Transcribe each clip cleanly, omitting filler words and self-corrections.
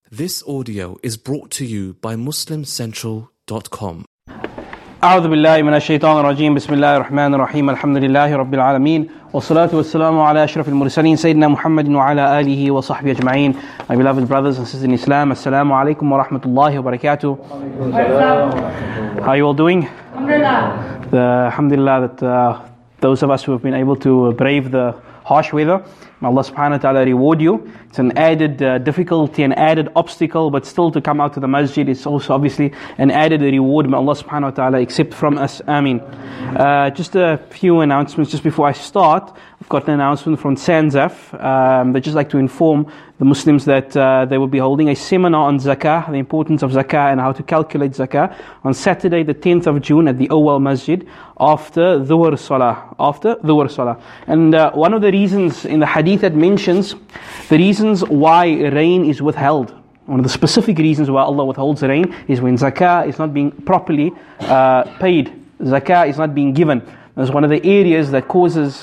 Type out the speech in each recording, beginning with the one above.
This audio is brought to you by MuslimCentral.com. أعوذ بالله من الشيطان الرجيم بسم الله الرحمن الرحيم الحمد لله رب العالمين والصلاة والسلام على أشرف المرسلين سيدنا محمد وعلى آله وصحبه أجمعين. My beloved brothers and sisters in Islam, Assalamu alaikum wa rahmatullahi wa barakatuh. How are you all doing? Alhamdulillah that those of us who have been able to brave the harsh weather, may Allah subhanahu wa ta'ala reward you. It's an added difficulty, an added obstacle, but still to come out to the masjid is also obviously an added reward. May Allah subhanahu wa ta'ala accept from us. Ameen. Just a few announcements just before I start. I've got an announcement from Sanzaf. They'd just like to inform the Muslims that they will be holding a seminar on zakah, the importance of zakah and how to calculate zakah, on Saturday the 10th of June at the Awal Masjid after Dhuhr Salah. And one of the reasons in the hadith that mentions the reasons why rain is withheld, one of the specific reasons why Allah withholds rain is when zakah is not being properly paid, zakah is not being given. That's one of the areas that causes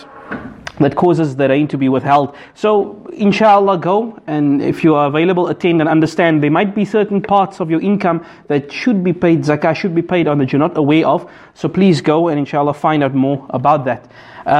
the rain to be withheld. So inshallah go, and if you are available, attend and understand there might be certain parts of your income that should be paid, zakah should be paid on that you're not aware of. So please go and inshallah find out more about that.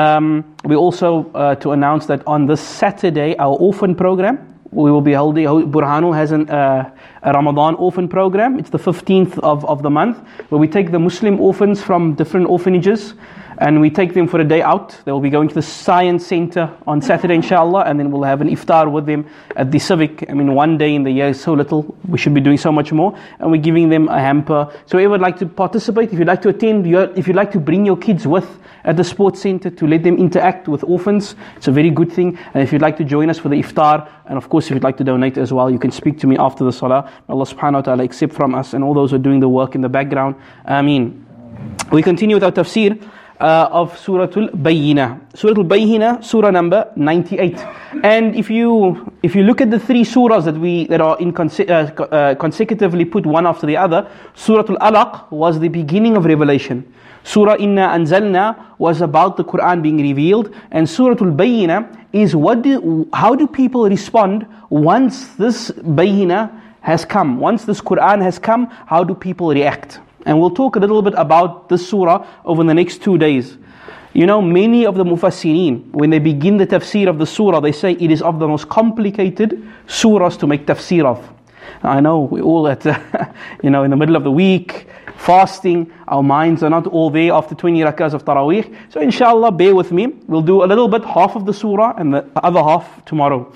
We also to announce that on this Saturday our orphan program, we will be holding, Burhanul has a Ramadan orphan program. It's the 15th of the month, where we take the Muslim orphans from different orphanages and we take them for a day out. They will be going to the science center on Saturday inshallah, and then we'll have an iftar with them at the civic. I mean, one day in the year is so little, we should be doing so much more, and we're giving them a hamper. So whoever would like to participate, if you'd like to attend, if you'd like to bring your kids with at the sports center to let them interact with orphans, it's a very good thing. And if you'd like to join us for the iftar, and of course if you'd like to donate as well, you can speak to me after the salah. May Allah subhanahu wa ta'ala accept from us and all those who are doing the work in the background. Ameen. We continue with our tafsir of Surah Al-Bayyinah. Surah Al-Bayyinah, surah number 98. And if you look at the three surahs that are in consecutively put one after the other, Surah Al-Alaq was the beginning of revelation. Surah Inna Anzalna was about the Quran being revealed, and Surah Al-Bayyinah is how do people respond once this Bayyinah has come, once this Quran has come, how do people react? And we'll talk a little bit about this surah over the next 2 days. You know, many of the mufassirin, when they begin the tafsir of the surah, they say it is of the most complicated surahs to make tafsir of. I know we're all at, in the middle of the week, fasting, our minds are not all there after 20 rakahs of Taraweeh. So inshallah, bear with me. We'll do a little bit, half of the surah, and the other half tomorrow.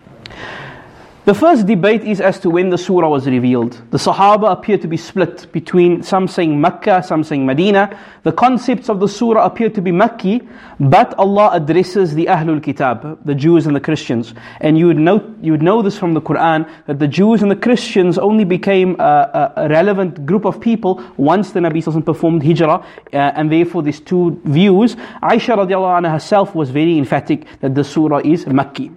The first debate is as to when the surah was revealed. The Sahaba appear to be split between some saying Makkah, some saying Medina. The concepts of the surah appear to be Makki, but Allah addresses the Ahlul Kitab, the Jews and the Christians. And you would know this from the Quran, that the Jews and the Christians only became a relevant group of people once the Nabi ﷺ performed Hijrah, and therefore these two views. Aisha radiallahu anha herself was very emphatic that the surah is Makki.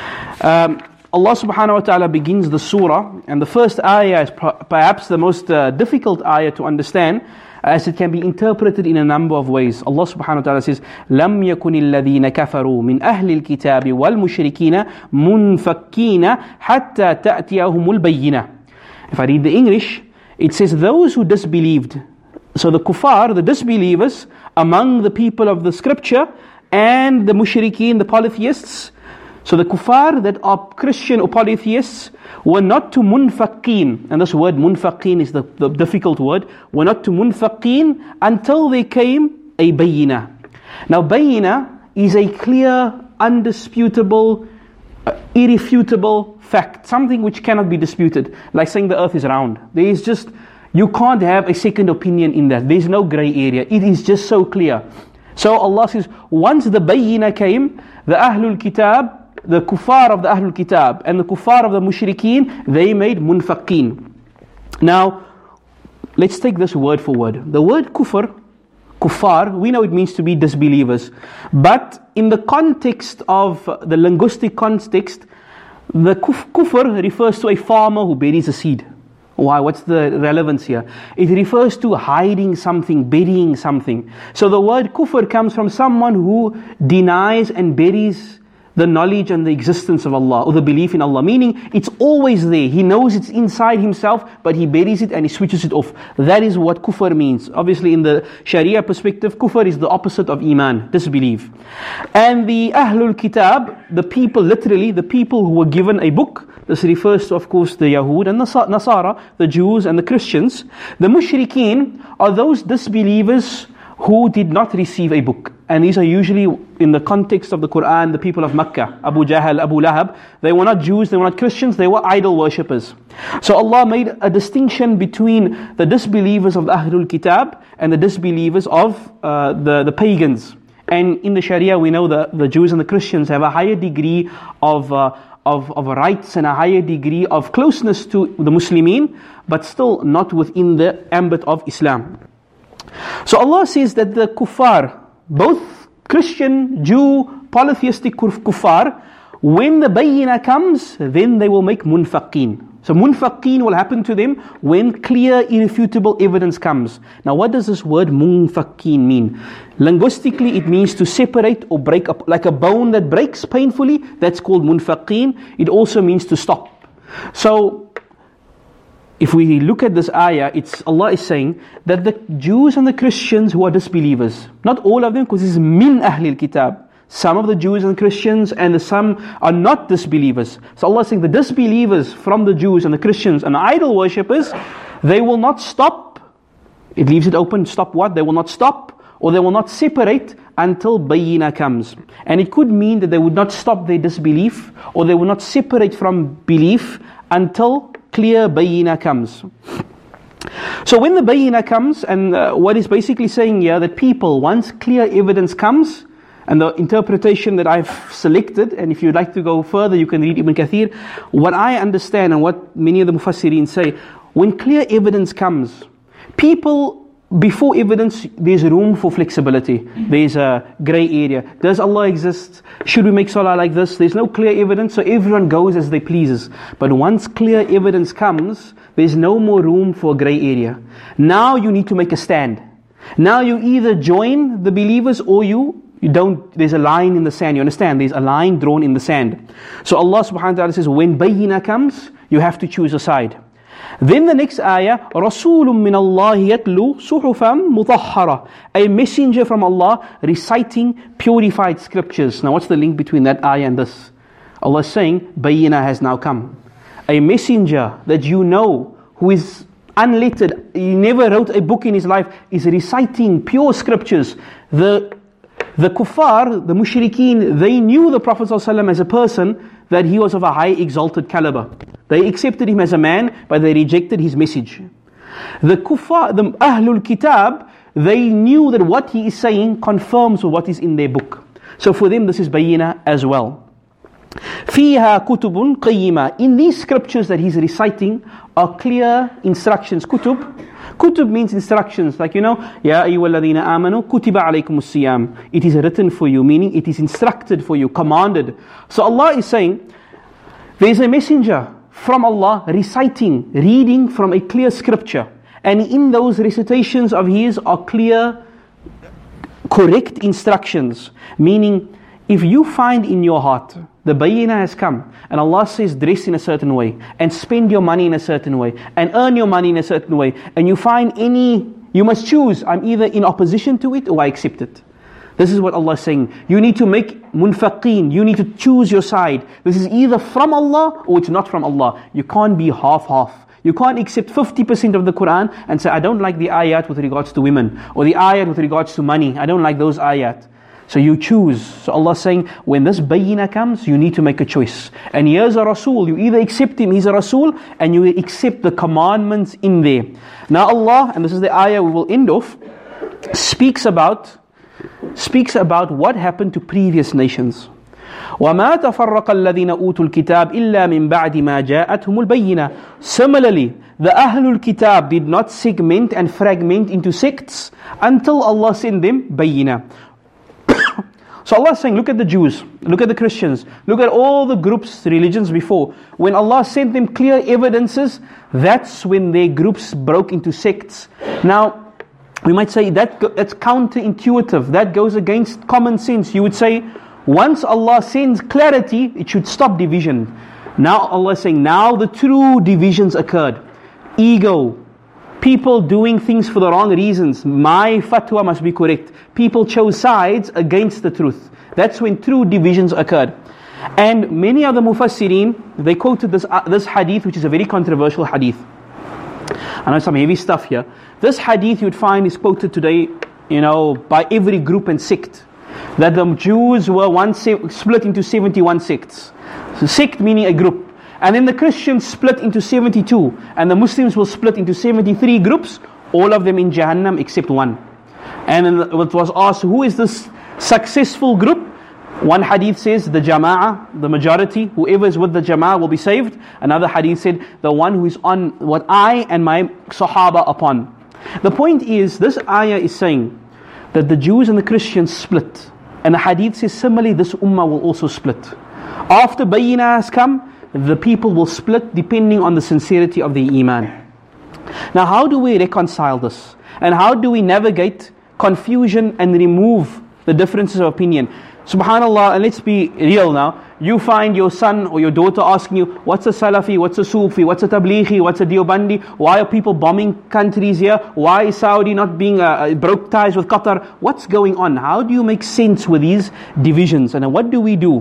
Allah subhanahu wa ta'ala begins the surah, and the first ayah is perhaps the most difficult ayah to understand, as it can be interpreted in a number of ways. Allah subhanahu wa ta'ala says, لَمْ يَكُنِ الَّذِينَ كَفَرُوا مِنْ أَهْلِ الْكِتَابِ وَالْمُشْرِكِينَ مُنْفَكِّينَ حَتَّى تَأْتِيَهُمُ الْبَيِّنَةِ. If I read the English, it says those who disbelieved. So the kuffar, the disbelievers among the people of the scripture, and the mushrikeen, the polytheists. So the kuffar that are Christian or polytheists were not to munfaqeen, and this word munfaqeen is the difficult word, were not to munfaqeen until there came a bayyinah. Now bayyinah is a clear, undisputable, irrefutable fact, something which cannot be disputed, like saying the earth is round. There is just, you can't have a second opinion in that. There is no grey area. It is just so clear. So Allah says, once the bayyinah came, the Ahlul Kitab, the kuffar of the Ahlul Kitab and the kuffar of the mushrikeen, they made munfaqeen. Now, let's take this word for word. The word kuffar, we know it means to be disbelievers. But in the context of the linguistic context, the kufr refers to a farmer who buries a seed. Why? What's the relevance here? It refers to hiding something, burying something. So the word kufr comes from someone who denies and buries the knowledge and the existence of Allah, or the belief in Allah. Meaning, it's always there. He knows it's inside himself, but he buries it and he switches it off. That is what kufr means. Obviously, in the Sharia perspective, kufr is the opposite of iman, disbelief. And the Ahlul Kitab, the people, literally, the people who were given a book, this refers to, of course, the Yahud and the Nasara, the Jews and the Christians. The Mushrikeen are those disbelievers who did not receive a book. And these are usually, in the context of the Quran, the people of Makkah, Abu Jahl, Abu Lahab. They were not Jews, they were not Christians, they were idol worshippers. So Allah made a distinction between the disbelievers of the Ahlul Kitab and the disbelievers of the pagans. And in the Sharia, we know that the Jews and the Christians have a higher degree of rights and a higher degree of closeness to the Muslimin, but still not within the ambit of Islam. So Allah says that the kuffar, both Christian, Jew, polytheistic kuffar, when the bayyinah comes, then they will make munfaqeen. So munfaqeen will happen to them when clear, irrefutable evidence comes. Now what does this word munfaqeen mean? Linguistically, it means to separate or break up, like a bone that breaks painfully, that's called munfaqeen. It also means to stop. So if we look at this ayah, Allah is saying that the Jews and the Christians who are disbelievers, not all of them, because this is min ahlil kitab. Some of the Jews and Christians and some are not disbelievers. So Allah is saying the disbelievers from the Jews and the Christians and the idol worshippers, they will not stop. It leaves it open, stop what? They will not stop, or they will not separate until bayyinah comes. And it could mean that they would not stop their disbelief, or they will not separate from belief until clear bayyinah comes. So when the bayyinah comes, and what is basically saying here, that people, once clear evidence comes, and the interpretation that I've selected, and if you'd like to go further, you can read Ibn Kathir. What I understand and what many of the Mufassirin say, when clear evidence comes, people, before evidence, there's room for flexibility. There's a grey area. Does Allah exist? Should we make salah like this? There's no clear evidence, so everyone goes as they pleases. But once clear evidence comes, there's no more room for a grey area. Now you need to make a stand. Now you either join the believers or you don't. There's a line in the sand. You understand? There's a line drawn in the sand. So Allah subhanahu wa ta'ala says, when bayyinah comes, you have to choose a side. Then the next ayah, رَسُولٌ مِّنَ اللَّهِ يَتْلُو صُحُفًا مُطَهَّرَةً, a messenger from Allah reciting purified scriptures. Now what's the link between that ayah and this? Allah is saying, bayyinah has now come. A messenger that you know, who is unlettered, he never wrote a book in his life, is reciting pure scriptures. The kuffar, the mushrikeen, they knew the Prophet ﷺ as a person that he was of a high exalted caliber. They accepted him as a man, but they rejected his message. The kuffar, the Ahlul Kitab, they knew that what he is saying confirms what is in their book. So for them this is bayyinah as well. فِيهَا كُتُبٌ قَيِّمَةٌ, in these scriptures that he's reciting are clear instructions. Kutub means instructions, like Ya ayyuhalladhina amanu kutiba alaykumus siyam. It is written for you, meaning it is instructed for you, commanded. So Allah is saying, there is a messenger from Allah reciting, reading from a clear scripture. And in those recitations of his are clear, correct instructions. Meaning, if you find in your heart, the bayyinah has come, and Allah says dress in a certain way, and spend your money in a certain way, and earn your money in a certain way, and you find you must choose, I'm either in opposition to it or I accept it. This is what Allah is saying. You need to make munfaqeen, you need to choose your side. This is either from Allah or it's not from Allah. You can't be half-half. You can't accept 50% of the Quran and say, I don't like the ayat with regards to women, or the ayat with regards to money. I don't like those ayat. So you choose. So Allah is saying, when this bayyinah comes, you need to make a choice. And here's a Rasul. You either accept him, he's a Rasul, and you accept the commandments in there. Now Allah, and this is the ayah we will end off, speaks about what happened to previous nations. وَمَا تَفَرَّقَ الَّذِينَ أُوتُوا الْكِتَابِ إِلَّا مِنْ بَعْدِ مَا جَاءَتْهُمُ الْبَيِّنَةُ. Similarly, the Ahlul Kitab did not segment and fragment into sects until Allah sent them bayyinah. So Allah is saying, look at the Jews, look at the Christians, look at all the groups, religions before. When Allah sent them clear evidences, that's when their groups broke into sects. Now, we might say that's counterintuitive, that goes against common sense. You would say, Once Allah sends clarity, it should stop division. Now Allah is saying, now the true divisions occurred. Ego, people doing things for the wrong reasons. My fatwa must be correct. People chose sides against the truth. That's when true divisions occurred. And many of the Mufassirin, they quoted this hadith, which is a very controversial hadith. I know some heavy stuff here. This hadith you would find is quoted today, by every group and sect. That the Jews were split into 71 sects. So sect meaning a group. And then the Christians split into 72. And the Muslims will split into 73 groups, all of them in Jahannam except one. And then it was asked, who is this successful group? One hadith says, the jama'ah, the majority, whoever is with the jama'ah will be saved. Another hadith said, the one who is on what I and my sahaba upon. The point is, this ayah is saying that the Jews and the Christians split. And the hadith says, similarly, this ummah will also split. After Bayyinah has come, the people will split depending on the sincerity of the iman. Now, how do we reconcile this? And how do we navigate confusion and remove the differences of opinion? Subhanallah, and let's be real now. You find your son or your daughter asking you, what's a Salafi, what's a Sufi, what's a Tablighi, what's a Deobandi? Why are people bombing countries here? Why is Saudi not being broke ties with Qatar? What's going on? How do you make sense with these divisions? And what do we do?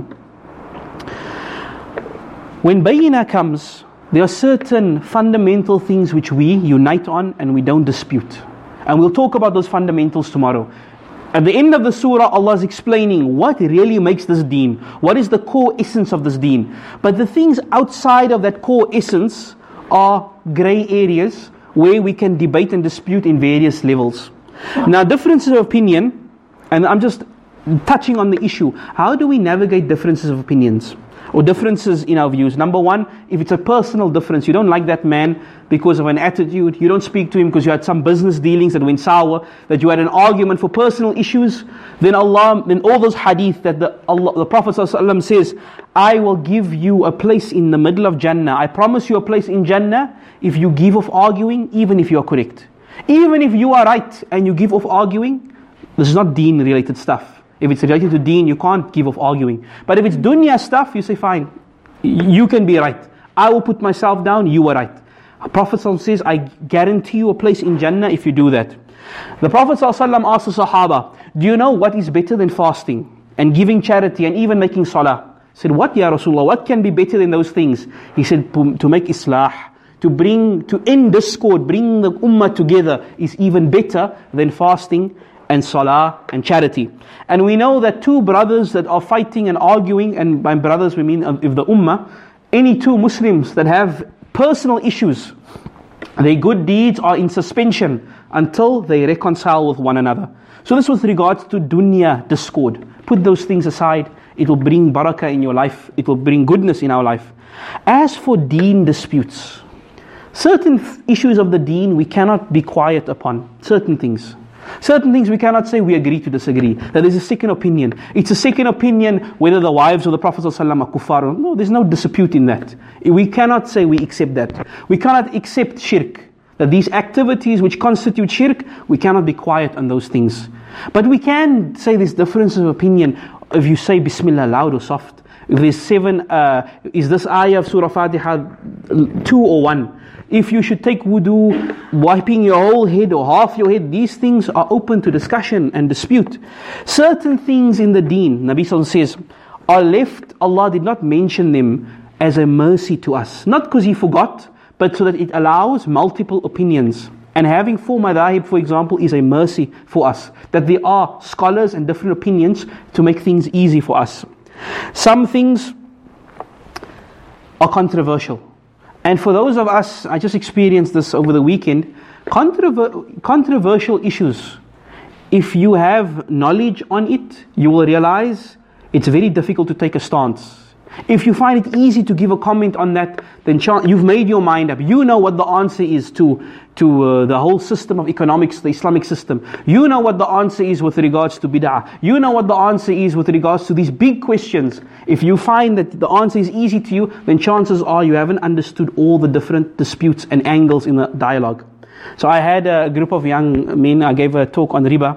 When Bayyinah comes, there are certain fundamental things which we unite on and we don't dispute. And we'll talk about those fundamentals tomorrow. At the end of the surah, Allah is explaining what really makes this deen. What is the core essence of this deen. But the things outside of that core essence are grey areas where we can debate and dispute in various levels. Now, differences of opinion, and I'm just touching on the issue. How do we navigate differences of opinions? Or differences in our views. Number one, if it's a personal difference, you don't like that man because of an attitude, you don't speak to him because you had some business dealings that went sour, that you had an argument for personal issues, then all those hadith that the Prophet ﷺ says, I will give you a place in the middle of Jannah. I promise you a place in Jannah if you give off arguing, even if you are correct. Even if you are right and you give off arguing, this is not deen related stuff. If it's related to deen, you can't give off arguing. But if it's dunya stuff, you say, fine, you can be right. I will put myself down, you are right. Prophet ﷺ says, I guarantee you a place in Jannah if you do that. The Prophet ﷺ asked the Sahaba, do you know what is better than fasting and giving charity and even making salah? He said, what ya Rasulullah, what can be better than those things? He said, to make islah, to end discord, bring the ummah together is even better than fasting and salah and charity. And we know that two brothers that are fighting and arguing, and by brothers we mean if the ummah, any two Muslims that have personal issues, their good deeds are in suspension until they reconcile with one another. So this with regards to dunya discord. Put those things aside. It will bring barakah in your life. It will bring goodness in our life. As for deen disputes, certain issues of the deen we cannot be quiet upon. Certain things we cannot say we agree to disagree. That there's a second opinion. It's a second opinion whether the wives of the Prophet ﷺ are kuffar. No, there's no dispute in that. We cannot say we accept that. We cannot accept shirk. That these activities which constitute shirk, we cannot be quiet on those things. But we can say there's differences of opinion. If you say Bismillah loud or soft. If there's 7, is this ayah of Surah Fatiha 2 or 1? If you should take wudu, wiping your whole head or half your head, these things are open to discussion and dispute. Certain things in the deen, Nabi Sallallahu says, are left, Allah did not mention them as a mercy to us. Not because He forgot, but so that it allows multiple opinions. And having 4 madhahib, for example, is a mercy for us. That there are scholars and different opinions to make things easy for us. Some things are controversial. And for those of us, I just experienced this over the weekend, controversial issues, if you have knowledge on it, you will realize it's very difficult to take a stance. If you find it easy to give a comment on that, then you've made your mind up. You know what the answer is to the whole system of economics, the Islamic system. You know what the answer is with regards to bid'ah. You know what the answer is with regards to these big questions. If you find that the answer is easy to you, then chances are you haven't understood all the different disputes and angles in the dialogue. So I had a group of young men, I gave a talk on riba,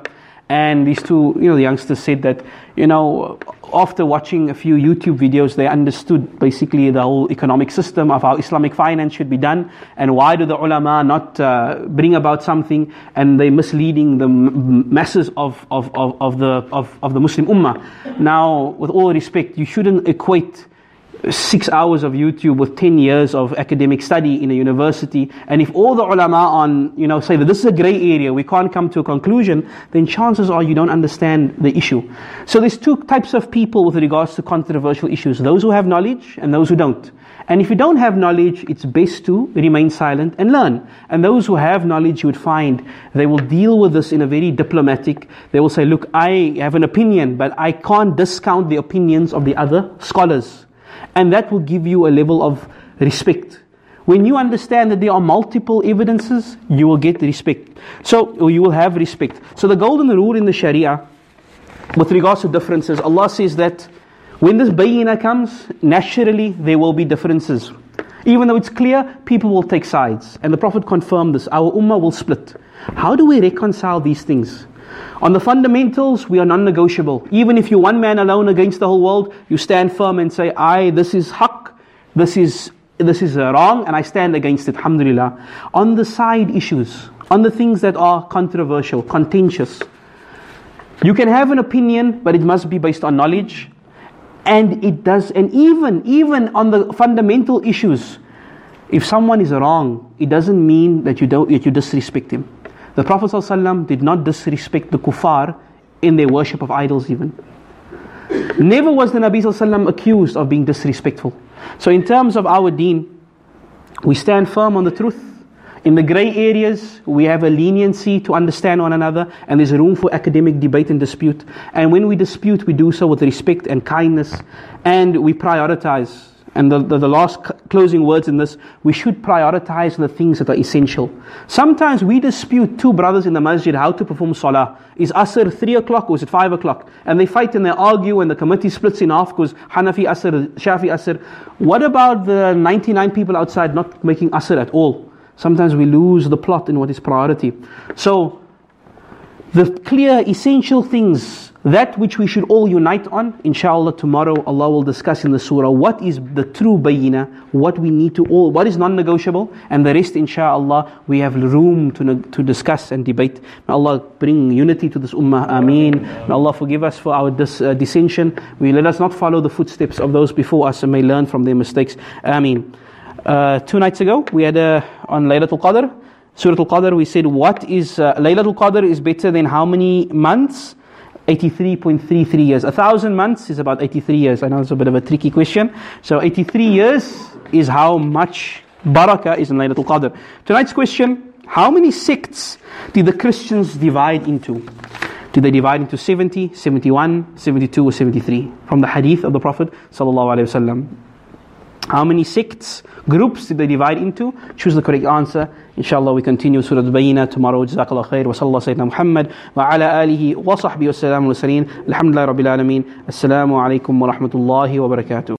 And these two, the youngsters said that, after watching a few YouTube videos, they understood basically the whole economic system of how Islamic finance should be done, and why do the ulama not bring about something, and they're misleading the masses of the Muslim ummah. Now, with all respect, you shouldn't equate 6 hours of YouTube with 10 years of academic study in a university. And if all the ulama say that this is a grey area, we can't come to a conclusion, then chances are you don't understand the issue. So there's two types of people with regards to controversial issues: those who have knowledge and those who don't. And if you don't have knowledge, it's best to remain silent and learn. And those who have knowledge, you would find they will deal with this in a very diplomatic. They will say, look, I have an opinion, but I can't discount the opinions of the other scholars. And that will give you a level of respect. When you understand that there are multiple evidences, you will get respect. Or you will have respect. So the golden rule in the Sharia, with regards to differences, Allah says that when this bayina comes, naturally there will be differences. Even though it's clear, people will take sides. And the Prophet confirmed this. Our ummah will split. How do we reconcile these things? On the fundamentals, we are non-negotiable. Even if you're one man alone against the whole world, you stand firm and say, this is haqq, this is wrong, and I stand against it, alhamdulillah. On the side issues, on the things that are controversial, contentious, you can have an opinion, but it must be based on knowledge. And even on the fundamental issues, if someone is wrong, it doesn't mean that you disrespect him. The Prophet ﷺ did not disrespect the kuffar in their worship of idols even. Never was the Nabi ﷺ accused of being disrespectful. So in terms of our deen, we stand firm on the truth. In the grey areas, we have a leniency to understand one another, and there's room for academic debate and dispute. And when we dispute, we do so with respect and kindness, and we prioritize. And the last closing words in this, we should prioritize the things that are essential. Sometimes we dispute two brothers in the masjid how to perform salah. Is Asr 3 o'clock or is it 5 o'clock? And they fight and they argue, and the committee splits in half because Hanafi Asr, Shafi Asr. What about the 99 people outside not making Asr at all? Sometimes we lose the plot in what is priority. So, the clear essential things, that which we should all unite on, inshallah tomorrow Allah will discuss in the surah what is the true bayina, what we need to all, what is non-negotiable, and the rest inshallah we have room to discuss and debate. May Allah bring unity to this ummah, ameen. May Allah forgive us for our dissension. Let us not follow the footsteps of those before us and may learn from their mistakes, ameen. 2 nights ago we had on Laylatul Qadr, Surah Al-Qadr, we said what is Laylatul Qadr is better than how many months? 83.33 years. 1,000 months is about 83 years. I know it's a bit of a tricky question. So 83 years is how much barakah is in Laylatul Qadr. Tonight's question, how many sects did the Christians divide into? Did they divide into 70, 71, 72 or 73? From the hadith of the Prophet ﷺ. How many sects, groups did they divide into? Choose the correct answer. Inshallah we continue Surah Al-Bayyinah tomorrow. Jazakallah khair. Wa sallallahu sayyidina Muhammad wa ala alihi wa sahbihi wa sallam wa sallam. Alhamdulillah Rabbil Alameen. Assalamu alaikum wa rahmatullahi wa barakatuh.